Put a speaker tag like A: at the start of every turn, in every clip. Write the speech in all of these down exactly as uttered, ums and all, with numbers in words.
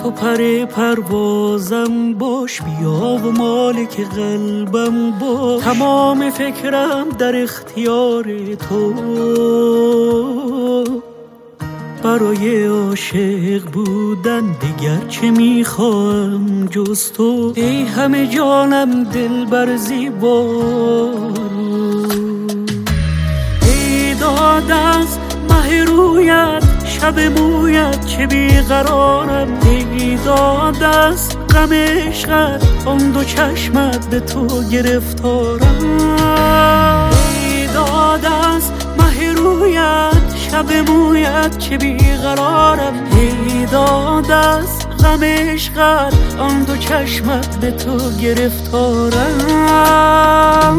A: تو پر پروازم باش، بیا و مالک قلبم باش. تمام فکرم در اختیار تو، برای عاشق بودن دیگر چه میخواهم جز تو. ای همه جانم دلبر زیبا، ای داد از مه رویت شب مویت چه بیقرارم. ای داد از غم عشقت آن دو چشمت به تو گرفتارم. ای داد از مه رویت شب مویت چه بیقرارم. ای داد از غم عشقت آن دو چشمت به تو گرفتارم.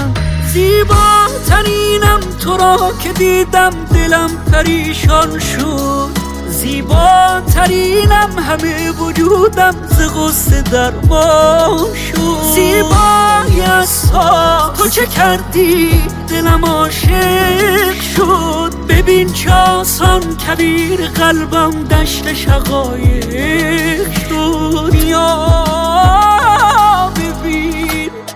A: زیباترینم تو را که دیدم دلم پریشان شد. زیباترینم همه وجودم ز غصه درمان شد. زیبایی از تو چه کردی دلم عاشق شد. ببین چه آسان کبیر قلبم دشت شقایق شد. یا ببین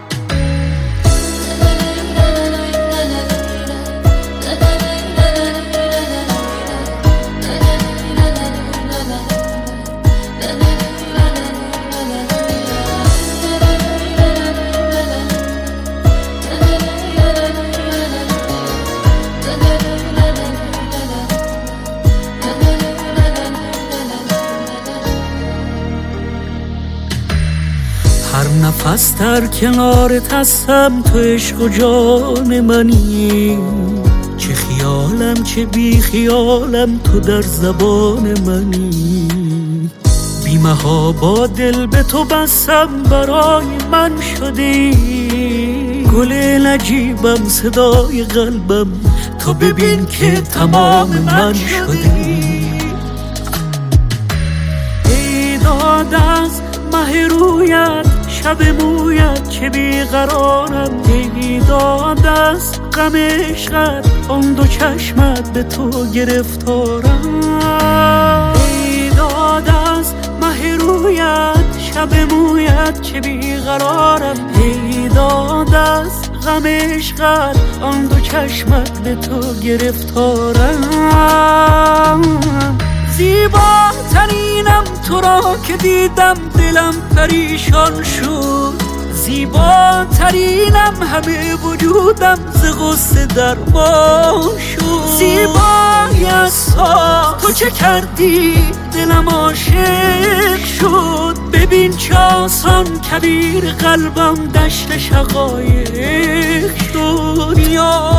A: هر نفس در کنارت هستم، تو عشق و جان منی. چه خیالم چه بی خیالم تو در زبان منی. بیمها با دل به تو بستم برای من شدی. گل نجیبم صدای قلبم تو ببین که تمام من شدی. ای داد از مه رویت شب مویت چه بیقرارم. ای داد از غم عشقت آن دو چشمت به تو گرفتارم. ای داد از مه رویت شب مویت چه بیقرارم. ای داد از غم عشقت آن دو چشمت به تو گرفتارم. زیباترینم تو را که دیدم دلم پریشان شد. زیباترینم همه وجودم ز غصه درمان شد. زیبایی از تو چه کردی دلم عاشق شد. ببین چه آسان کبیر قلبم دشت شقایق شد. یا